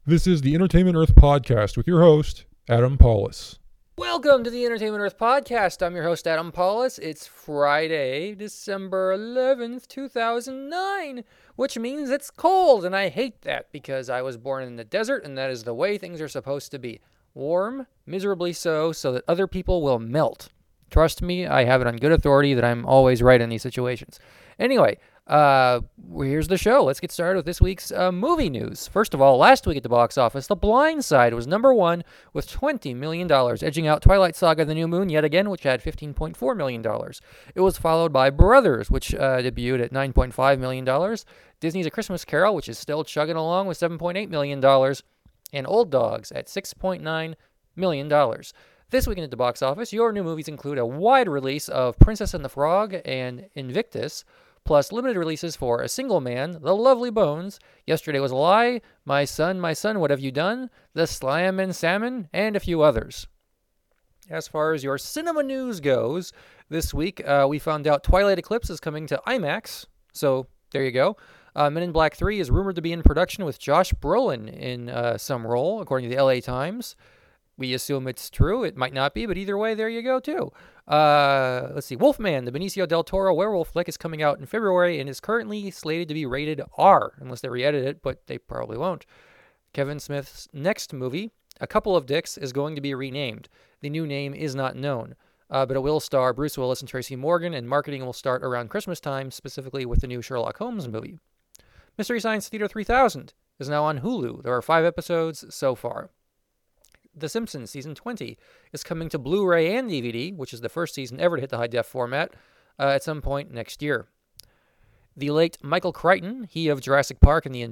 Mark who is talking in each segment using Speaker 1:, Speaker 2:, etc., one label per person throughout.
Speaker 1: This is the Entertainment Earth Podcast with your host, Adam Paulus.
Speaker 2: Welcome to the Entertainment Earth Podcast. I'm your host, Adam Paulus. It's Friday, December 11th, 2009, which means it's cold, and I hate that because I was born in the desert, and that is the way things are supposed to be. Warm, miserably so that other people will melt. Trust me, I have it on good authority that I'm always right in these situations. Anyway, here's the show. Let's get started with this week's movie news. First of all, last week at the box office, The Blind Side was number one with $20 million, edging out Twilight Saga: The New Moon yet again, which had $15.4 million. It was followed by Brothers, which debuted at $9.5 million, Disney's A Christmas Carol, which is still chugging along with $7.8 million, and Old Dogs at $6.9 million. This weekend at the box office, your new movies include a wide release of Princess and the Frog and Invictus, plus limited releases for A Single Man, The Lovely Bones, Yesterday Was a Lie, My Son, What Have You Done?, The Slam and Salmon, and a few others. As far as your cinema news goes, this week we found out Twilight Eclipse is coming to IMAX, so there you go. Men in Black 3 is rumored to be in production with Josh Brolin in some role, according to the LA Times. We assume it's true. It might not be, but either way, there you go, too. Let's see. Wolfman, the Benicio del Toro werewolf flick, is coming out in February and is currently slated to be rated R, unless they re-edit it, but they probably won't. Kevin Smith's next movie, A Couple of Dicks, is going to be renamed. The new name is not known, but it will star Bruce Willis and Tracy Morgan, and marketing will start around Christmas time, specifically with the new Sherlock Holmes movie. Mystery Science Theater 3000 is now on Hulu. There are 5 episodes so far. The Simpsons Season 20 is coming to Blu-ray and DVD, which is the first season ever to hit the high-def format, at some point next year. The late Michael Crichton, he of Jurassic Park and the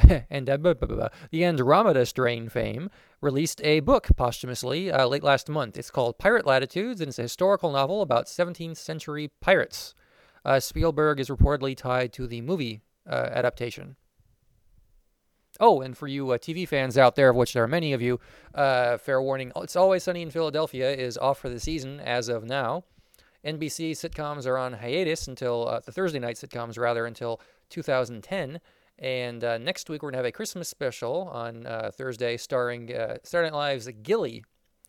Speaker 2: Andromeda Strain fame, released a book posthumously late last month. It's called Pirate Latitudes, and it's a historical novel about 17th century pirates. Spielberg is reportedly tied to the movie adaptation. Oh, and for you TV fans out there, of which there are many of you, fair warning, It's Always Sunny in Philadelphia is off for the season as of now. NBC sitcoms are on hiatus until, the Thursday night sitcoms rather, until 2010. And next week we're going to have a Christmas special on Thursday starring Saturday Night Live's Gilly.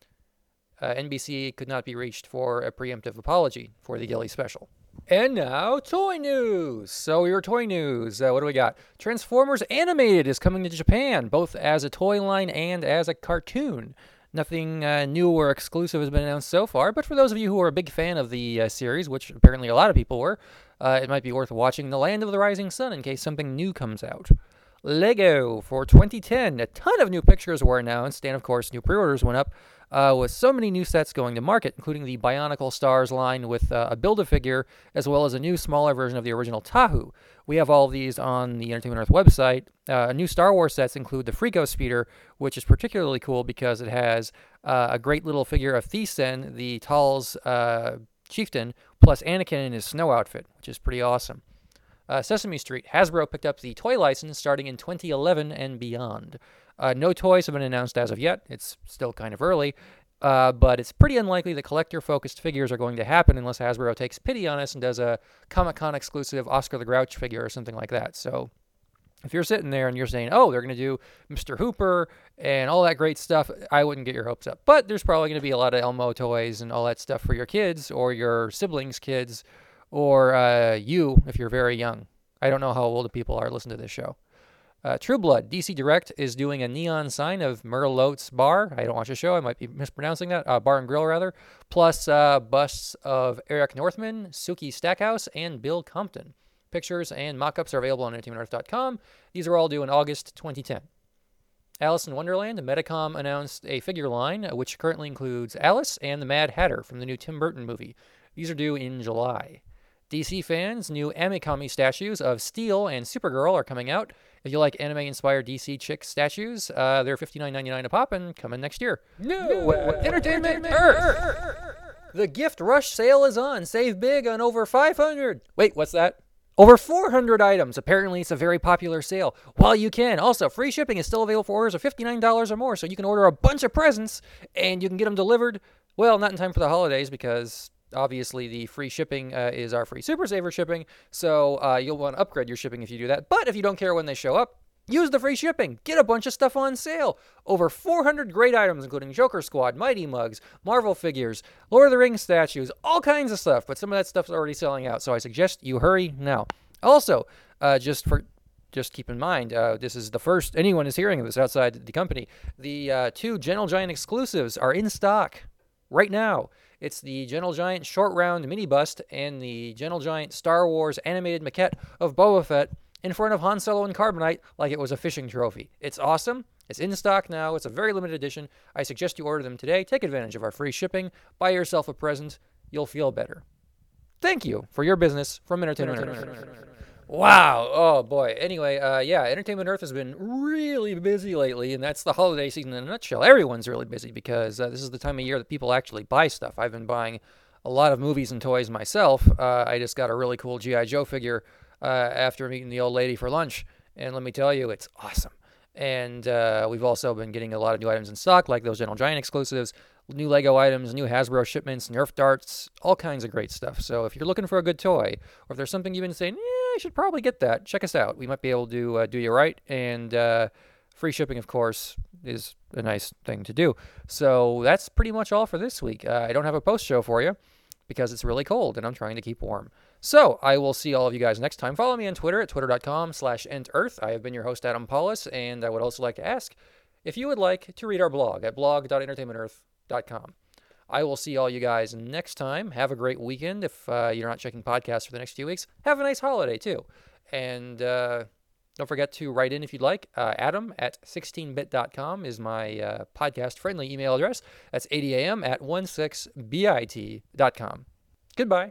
Speaker 2: NBC could not be reached for a preemptive apology for the Gilly special. And now, toy news. So your toy news, what do we got? Transformers Animated is coming to Japan, both as a toy line and as a cartoon. Nothing new or exclusive has been announced so far, but for those of you who are a big fan of the series, which apparently a lot of people were, it might be worth watching The Land of the Rising Sun in case something new comes out. Lego for 2010. A ton of new pictures were announced, and of course new pre-orders went up, with so many new sets going to market, including the Bionicle Stars line with a Build-A-Figure, as well as a new smaller version of the original Tahu. We have all of these on the Entertainment Earth website. New Star Wars sets include the Freako Speeder, which is particularly cool because it has a great little figure of Thiessen, the Tal's chieftain, plus Anakin in his snow outfit, which is pretty awesome. Sesame Street. Hasbro picked up the toy license starting in 2011 and beyond. No toys have been announced as of yet. It's still kind of early, but it's pretty unlikely that collector-focused figures are going to happen unless Hasbro takes pity on us and does a Comic-Con exclusive Oscar the Grouch figure or something like that. So if you're sitting there and you're saying, oh, they're going to do Mr. Hooper and all that great stuff, I wouldn't get your hopes up. But there's probably going to be a lot of Elmo toys and all that stuff for your kids or your siblings' kids, or you, if you're very young. I don't know how old the people are listening to this show. True Blood, DC Direct is doing a neon sign of Merlot's Bar. I don't watch the show. I might be mispronouncing that. Bar and Grill, rather. Plus busts of Eric Northman, Suki Stackhouse, and Bill Compton. Pictures and mock-ups are available on entertainmentearth.com. These are all due in August 2010. Alice in Wonderland, Medicom announced a figure line, which currently includes Alice and the Mad Hatter from the new Tim Burton movie. These are due in July. DC fans, new Amikami statues of Steel and Supergirl are coming out. If you like anime-inspired DC chick statues, they're $59.99 a pop and coming next year. Entertainment Earth! The gift rush sale is on. Save big on over 500. Wait, what's that? Over 400 items. Apparently, it's a very popular sale. While you can. Also, free shipping is still available for orders of $59 or more, so you can order a bunch of presents, and you can get them delivered, well, not in time for the holidays, because obviously the free shipping is our free Super Saver shipping, so you'll want to upgrade your shipping if you do that. But if you don't care when they show up, Use the free shipping. Get a bunch of stuff on sale. Over 400 great items, including Joker Squad, Mighty Mugs, Marvel figures, Lord of the Rings statues, all kinds of stuff. But some of that stuff's already selling out, so I suggest you hurry now. Also, just keep in mind, this is the first anyone is hearing of this outside the company. The 2 Gentle Giant exclusives are in stock right now. It's the Gentle Giant Short Round Mini Bust and the Gentle Giant Star Wars animated maquette of Boba Fett in front of Han Solo and Carbonite like it was a fishing trophy. It's awesome. It's in stock now. It's a very limited edition. I suggest you order them today. Take advantage of our free shipping. Buy yourself a present. You'll feel better. Thank you for your business from Entertainment Earth. Wow. Oh, boy. Anyway, Entertainment Earth has been really busy lately, and that's the holiday season in a nutshell. Everyone's really busy because this is the time of year that people actually buy stuff. I've been buying a lot of movies and toys myself. I just got a really cool G.I. Joe figure after meeting the old lady for lunch, and let me tell you, it's awesome. And we've also been getting a lot of new items in stock, like those Gentle Giant exclusives, new Lego items, new Hasbro shipments, Nerf darts, all kinds of great stuff. So if you're looking for a good toy, or if there's something you've been saying, I should probably get that, check us out. We might be able to do you right, and free shipping, of course, is a nice thing to do. So that's pretty much all for this week. I don't have a post show for you because it's really cold, and I'm trying to keep warm. So I will see all of you guys next time. Follow me on Twitter at twitter.com/entearth. I have been your host, Adam Paulus, and I would also like to ask if you would like to read our blog at blog.entertainmentearth.com. I will see all you guys next time. Have a great weekend. If you're not checking podcasts for the next few weeks, have a nice holiday, too. And don't forget to write in if you'd like. Adam at 16bit.com is my podcast-friendly email address. That's adam at 16bit.com. Goodbye.